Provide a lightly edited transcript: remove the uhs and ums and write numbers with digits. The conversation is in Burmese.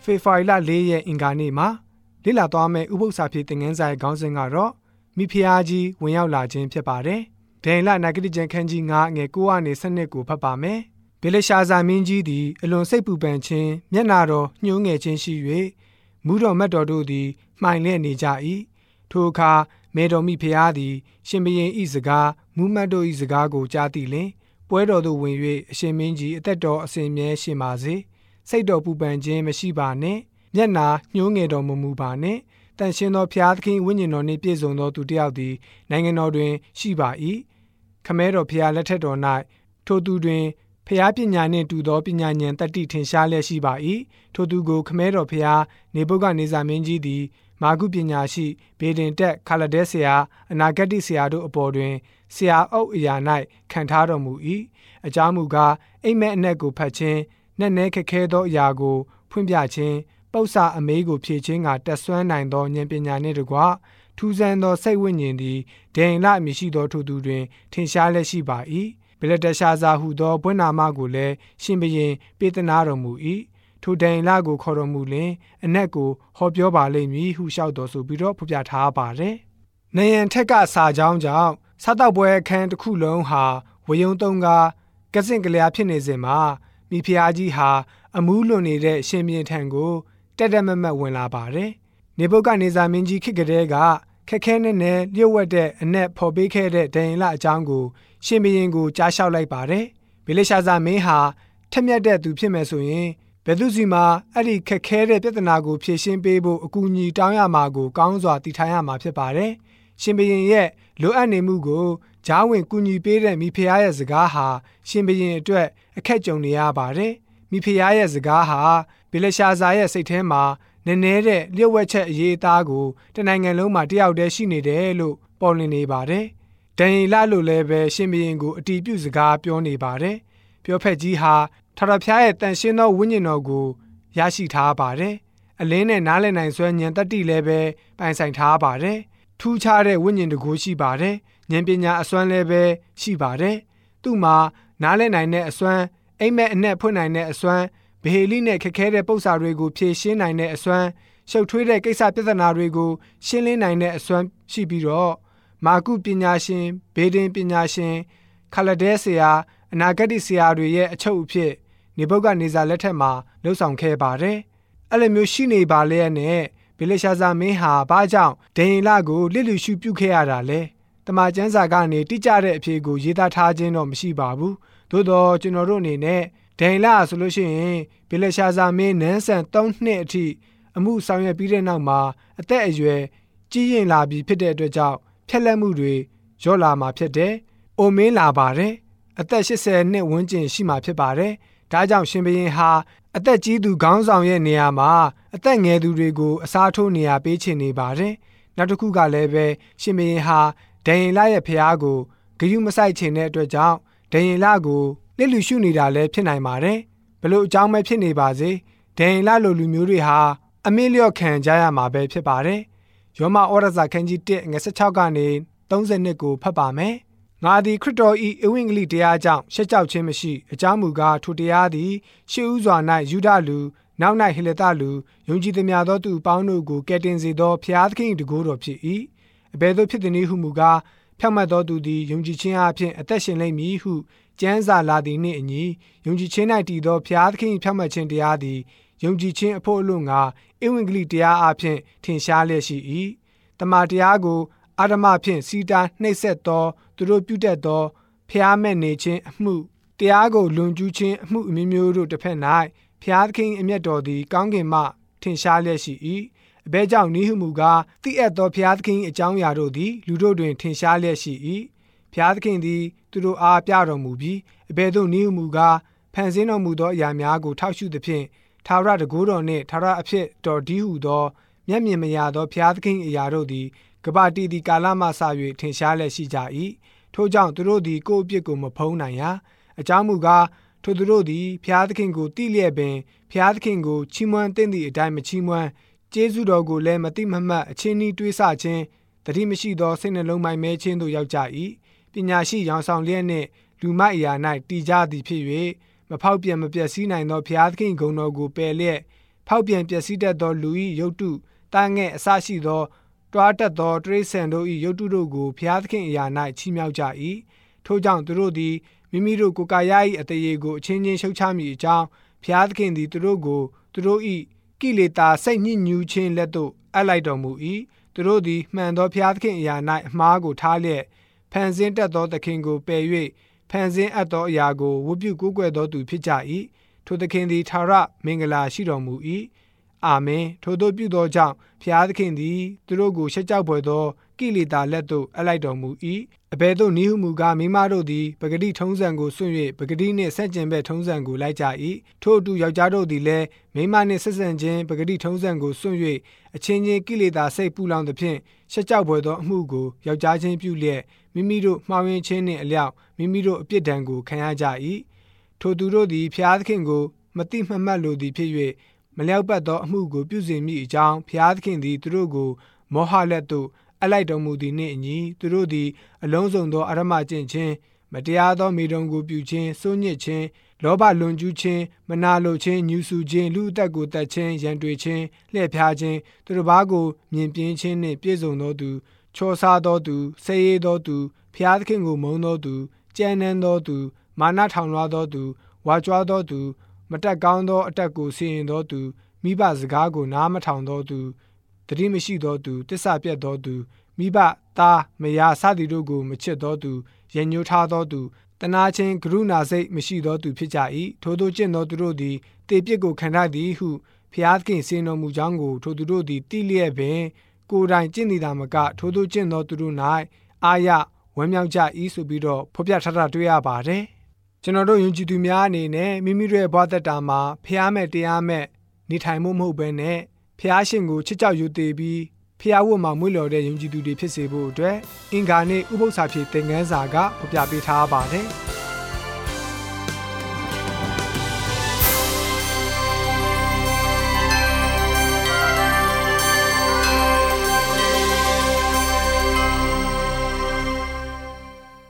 ဖေဖော်ဝါရီလ4ရက်အင်္ဂါနေ့မှာလေ့လာသွားမယ့်ဥပုသ္စာဖြစ်တဲ့ငန်းဆိုင်ခေါင်းစဉ်ကတော့မိဖုရားကြီးဝင်ရောက်လာခြင်းဖြစ်ပါတယ်။ဒိန်လနာဂတိကျမ်းခန်းကြီး9ငယ်9ကနေ12ကိုဖတ်ပါမယ်။ဘေလရှာဇာမင်းကြီးသည်အလွန်စိတ်ပူပန်ခြင်းမျက်နာတော်ညှိုးငယ်ခြင်းရှိ၍မူးတော်မတ်တော်တို့သည်မှိုင်လျက်နေကြ၏။ထိုအခါမေတော်မိဖုရားသည်ရှင်ဘုရင်၏စကားမူးမတ်တို့၏စကားကိုကြားသိလျှင်ပွဲတော်သို့ဝင်၍အရှင်မင်းကြီးအသက်တော်အစဉ်မြဲရှင်ပါစေ။စိတ်တော်ပူပန်ခြင်းမရှိပါနှင့်မျက်နာညှိုးငယ်တော်မမူပါနှင့်တန်ရှင်သောဖျားသခင်ဝိညာဉ်တော်နှင့်ပြည့်စုံသောသူတစ်ယောက်သည်နိုင်ငံတော်တွင်ရှိပါ၏ခမဲတော်ဖျားလက်ထက်တော်၌ထိုသူတွင်ဖျားပညာနှင့်တူသောပညာဉာဏ်တတ္တိထင်ရှားလျက်ရှိပါ၏ထိုသူကိုခမဲတော်ဖျားနေဗုခဒ်နေဇာမင်းကြီးသည်မာဂုပညာရှိဘေဒင်တက်ခါလဒဲဆရာအနာဂတ်ဆရာတို့အပေါ်တွင်ဆရာအုပ်အရာ၌ခံထားတော်မူ၏အကြောင်းမူကားအိမ်မက်အနက်ကိုဖတ်ခြင်းနက်နဲခက်ခဲသောအရာကိုဖွင့်ပြခြင်းပု္ပ္ပစာအမေးကိုဖြေခြင်းကတက်ဆွမ်းနိုင်သောဉာဏ်ပညာနှင့်တကွထူးဆန်းသောစိတ်ဝိညာဉ်သည်ဒိန်လအမည်ရှိသောထိုသူတွင်ထင်ရှားလျက်ရှိပါ၏ဗလတရှာဇာဟုသောဘွဲ့နာမကိုလည်းရှင်ဘုရင်ပေးသနာတော်မူ၏ထိုဒိန်လကိုခေါ်တော်မူလျှင်အနက်ကိုဟောပြောပါလိမ့်မည်ဟုလျှောက်တော်ဆိုပြီးတော့ဖော်ပြထားပါတယ်။နယံထက်ကစာကြောင်းကြောင့်စားတောက်ပွဲအခန်းတစ်ခုလုံးဟာဝယုံသုံးကားကစင့်ကလျာဖြစ်နေစဉ်မှာမိဖုရားကြီးဟာအမူးလွန်နေတဲ့ရှင်ဘုရင်ထံကိုတက်တက်မတ်မတ်ဝင်လာပါတယ်။နေဗုခဒ်နေဇာမင်းကြီးခေတ်ကလေးကခက်ခဲနဲ့လျှို့ဝှက်တဲ့အနက်ဖော်ပေးခဲ့တဲ့ဒိန်လအကြောင်းကိုရှင်ဘုရင်ကိုကြားလျှောက်လိုက်ပါတယ်။ဘေလရှာဇာမင်းဟာထက်မြက်တဲ့သူဖြစ်မယ်ဆိုရင်ဘယ်သူစီမှာအဲ့ဒီခက်ခဲတဲ့ပြဿနာကိုဖြေရှင်းပေးဖို့အကူအညီတောင်းရမှာကိုကောင်းစွာသိထားရမှာဖြစ်ပါတယ်။ရှင်ဘုရင်ရဲ့လိုအပ်နေမှုကိုဂျားဝင်ကူညီပေးတဲ့မိဖုရားရဲ့စကားဟာရှင်ဘုရင်အတွက်အခက်ကြုံနေရပါတယ်။မိဖုရားရဲ့စကားဟာဘေလရှာဇာရဲ့စိတ်ထဲမှာနည်းနည်းတဲ့လျှို့ဝှက်ချက်အရေးအသားကိုတနိုင်ငံလုံးမှာတယောက်တည်းရှိနေတယ်လို့ပေါ်လွင်နေပါတယ်။ဒန်ယေလလို့လည်းပဲရှင်ဘုရင်ကိုအတီးပြုစကားပြောနေပါတယ်။ပြောဖက်ကြီးဟာထာဝရဘုရားရဲ့တန်ရှင်းသောဝိညာဉ်တော်ကိုရရှိထားပါတယ်။အလင်းနဲ့နားလည်နိုင်စွမ်းဉာဏ်တတ္တိလည်းပဲပိုင်ဆိုင်ထားပါတယ်။ထူးခြားတဲ့ဝိညာဉ်တကူရှိပါတယ်။ဉာဏ်ပညာအစွမ်းလည်းပဲရှိပါတယ်။သူ့မှာနားလည်နိုင်တဲ့အစွမ်းအိမ်မက်အနက်ဖွင့်နိုင်တဲ့အစွမ်းဗဟေလိနဲ့ခက်ခဲတဲ့ပု္ပ္ပစာတွေကိုဖြေရှင်းနိုင်တဲ့အစွမ်းရှုပ်ထွေးတဲ့ကိစ္စပြဿနာတွေကိုရှင်းလင်းနိုင်တဲ့အစွမ်းရှိပြီးတော့မာကုပညာရှင်ဘေဒင်ပညာရှင်ခါလဒဲဆရာအနာဂတ်ဆရာတွေရဲ့အချုပ်အဖြစ်နေဗုခဒ်နေဇာလက်ထက်မှာလှုပ်ဆောင်ခဲ့ပါတယ်။အဲ့လိုမျိုးရှိနေပါလေနဲ့ဘေလရှာဇာမင်းဟာဘာကြောင့်ဒိန်လကိုလစ်လူရှုပြုခဲ့ရတာလဲ။တမန်ကျမ်းစာကနေတိကျတဲ့အဖြေကိုရေးသားထားခြင်းတော့မရှိပါဘူး။သို့တော့ကျွန်တော်တို့အနေနဲ့ဒိန်လဆိုလို့ရှိရင်ဘေလရှာဇာမင်းနန်းဆန်3နှစ်အထိအမှုဆောင်ရွက်ပြီးတဲ့နောက်မှာအသက်အရွယ်ကြီးရင်လာပြီးဖြစ်တဲ့အတွက်ကြောင့်ဖျက်လက်မှုတွေလျော့လာမှာဖြစ်တယ်။အိုမင်းလာပါတယ်။အသက်80နှစ်ဝန်းကျင်ရှိမှာဖြစ်ပါတယ်။ဒါကြောင့်ရှင်ဘုရင်ဟာအသက်ကြီးသူခေါင်းဆောင်ရဲ့နေရာမှာအသက်ငယ်သူတွေကိုအစားထိုးနေရာပေးချင်နေပါတယ်။နောက်တစ်ခုကလည်းပဲရှင်ဘုရင်ဟာဒန်ယေလရဲ့ဖျားကိုဂရုမစိုက်ချင်တဲ့အတွက်ကြောင့်ဒန်ယေလကိုလစ်လူရှုနေတာလည်းဖြစ်နိုင်ပါတယ်။ဘလို့အကြောင်းပဲဖြစ်နေပါစေဒန်ယေလလိုလူမျိုးတွေဟာအမေ့လျော့ခံကြရမှာပဲဖြစ်ပါတယ်။ယောမဩရစာခန်းကြီး1ငွေ16ကနေ32ကိုဖတ်ပါမယ်။ငါသည်ခရစ်တော်၏အဝိင္ဂလိတရားကြောင့်ရှက်ကြောက်ခြင်းမရှိအကြောင်းမူကားထိုတရားသည်ရှေးဥစွာ၌ယူဒလူနောက်၌ဟေလသလူယုံကြည်သမျှသောသူအပေါင်းတို့ကိုကယ်တင်စေသောဖျားသခင်၏တကူတော်ဖြစ်၏။အဘယ်သို့ဖြစ်သည်နည်းဟုမူကားဖြောင့်မတ်သောသူသည်ယုံကြည်ခြင်းအပြင်အသက်ရှင်လိမ့်မည်ဟုကျမ်းစာလာသည်နှင့်အညီယုံကြည်ခြင်း၌တည်သောဖျားသခင်၏ဖြောင့်မတ်ခြင်းတရားသည်ယုံကြည်ခြင်းအဖို့အလို့ငါဧဝံဂေလိတရားအပြင်ထင်ရှားလျက်ရှိ၏။တမန်တရားကိုအာဓမဖြင့်စီတာနှိပ်စက်သောသူတို့ပြုတတ်သောဖျားမဲ့နေခြင်းအမှုတရားကိုလွန်ကျူးခြင်းအမှုအမျိုးမျိုးတို့တစ်ဖက်၌ဖျားသခင်အမျက်တော်သည်ကောင်းကင်မှထင်ရှားလျက်ရှိ၏။အဘဲကြောင့်နိဟုမူကားသိအပ်သောဖျားသခင်အကြောင်းအရာတို့သည်လူတို့တွင်ထင်ရှားလျက်ရှိ၏။ဖျားသခင်သည်သူတို့အားပြတော်မူပြီးအဘဲသို့နိဟုမူကားဖန်ဆင်းတော်မူသောအရာများကိုထောက်ရှုသဖြင့်ထာဝရတကူတော်နှင့်ထာဝရအဖြစ်တော်ဒီဟုသောမျက်မြင်မရသောဖျားသခင်အရာတို့သည်ကပ္ပတိဒီကာလမှစ၍ထင်ရှားလျက်ရှိကြ၏ထို့ကြောင့်သူတို့သည်ကိုယ်အပြစ်ကိုမဖုံးနိုင်ရာအကြောင်းမူကားထိုသူတို့သည်ဖျားသခင်ကိုတိလျက်ပင်ဖျားသခင်ကိုချီးမွမ်းသင့်သည့်အတိုင်းမချီးမွမ်းကျေးဇူးတော်ကိုလည်းမတိမမှတ်အချင်းဤတွေးဆခြင်းတတိမရှိသောစိတ်နှလုံးမိုက်မဲခြင်းတို့ရောက်ကြ၏ပညာရှိရောင်ဆောင်လျက်နှင့်လူမိုက်အရာ၌တည်ကြသည်ဖြစ်၍မဖောက်ပြန်မပြတ်စည်းနိုင်သောဖျားသခင်ဂုဏ်တော်ကိုပယ်လျက်ဖဖောက်ပြန်ပျက်စီးတတ်သောလူ၏ရုပ်တုတာငဲ့အစရှိသောတွားတတ်သောတရိษံတို့၏ရုပ်တုတို့ကိုဘုရားသခင်အရာ၌ချီးမြှောက်ကြ၏ထို့ကြောင့်သူတို့သည်မိမိတို့ကိုယ်ကာယ၏အတရေကိုအချင်းချင်းရှုတ်ချမည်အကြောင်းဘုရားသခင်သည်သူတို့ကိုသူတို့၏ကိလေသာစိတ်ညစ်ညူးခြင်းလက်သို့အပ်လိုက်တော်မူ၏သူတို့သည်မှန်သောဘုရားသခင်အရာ၌အမှားကိုထားလျက်ဖန်ဆင်းတတ်သောသခင်ကိုပယ်၍ဖန်ဆင်းအပ်သောအရာကိုဝတ်ပြုကိုးကွယ်သောသူဖြစ်ကြ၏ထိုသခင်သည်ထာဝရမင်္ဂလာရှိတော်မူ၏အာမင်ထိုတို့ပြုသောကြောင့်ဘုရားသခင်သည်သူတို့ကိုရှက်ကြောက်ဖွယ်သောကိလေသာလက်သို့အပ်လိုက်တော်မူ၏အဘယ်သို့နည်းဟုမူကားမိမတို့သည်ပဂတိထုံးစံကိုစွန့်၍ပဂတိနှင့်ဆန့်ကျင်ဘက်ထုံးစံကိုလိုက်ကြ၏ထို့အတူယောက်ျားတို့သည်လည်းမိမနှင့်ဆက်ဆံခြင်းပဂတိထုံးစံကိုစွန့်၍အချင်းချင်းကိလေသာစိတ်ပူလောင်သဖြင့်ရှက်ကြောက်ဖွယ်သောအမှုကိုယောက်ျားချင်းပြုလျက်မိမိတို့မှားယွင်းခြင်းနှင့်အလျောက်မိမိတို့အပြစ်ဒဏ်ကိုခံရကြ၏ထိုသူတို့သည်ဘုရားသခင်ကိုမတိမမှတ်လိုသည်ဖြစ်၍မလျောက်ပတ်သောအမှုကိုပြုစေမိအကြောင်းဘုရားသခင်သည်သူတို့ကိုမောဟလက်သို့အလိုက်တော်မူသည်နှင့်အညီသူတို့သည်အလုံးစုံသောအရမကျင့်ခြင်းမတရားသောမိတုံကိုပြုခြင်းစိုးညစ်ခြင်းလောဘလွန်ကျူးခြင်းမနာလိုခြင်းညူဆူခြင်းလူအသက်ကိုတတ်ခြင်းရန်တွေ့ခြင်းလှည့်ဖျားခြင်းသူတစ်ပါးကိုမြင်ပြင်းခြင်းနှင့်ပြည့်စုံသောသူချောစားသောသူဆဲရဲသောသူဘုရားသခင်ကိုမုန်းသောသူကြမ်းတမ်းသောသူမာနထောင်လွှားသောသူဝါကြွားသောသူမတက်ကောင်းသောအတက်ကိုစီရင်သောသူမိဘစကားကိုနားမထောင်သောသူတတိမရှိသောသူတစ္ဆာပြတ်သောသူမိဘသားမယားစသည်တို့ကိုမချစ်သောသူရန်ညှိုးထားသောသူတနာချင်းကရုဏာစိတ်မရှိသောသူဖြစ်ကြ၏ထိုတို့ကျင့်သောသူတို့သည်တေပြစ်ကိုခံရသည်ဟုဘုရားသခင်စီရင်တော်မူကြောင်းကိုထိုသူတို့သည်သိလျက်ပင်ကိုယ်တိုင်ကျင့်နေတာမကထိုတို့ကျင့်သောသူတို့၌အာရဝမ်းမြောက်ကြ၏ဆိုပြီးတော့ဖော်ပြထားတာတွေ့ရပါတယ်ကျွန်တော်တို့ယုံကြည်သူများအနေနဲ့မိမိတို့ရဲ့ဘဝသက်တာမှာဖျားမဲ့တရားမဲ့နေထိုင်မှုမဟုတ်ဘဲနဲ့ဖျားရှင်ကိုချစ်ကြောက်ယူတည်ပြီးဖျားဝတ်မှာမွေးလျော်တဲ့ယုံကြည်သူတွေဖြစ်စေဖို့အတွက်အင်္ဂါနေ့ဥပုသ္စာပြေသင်ခန်းစာကဖော်ပြပေးထားပါတယ်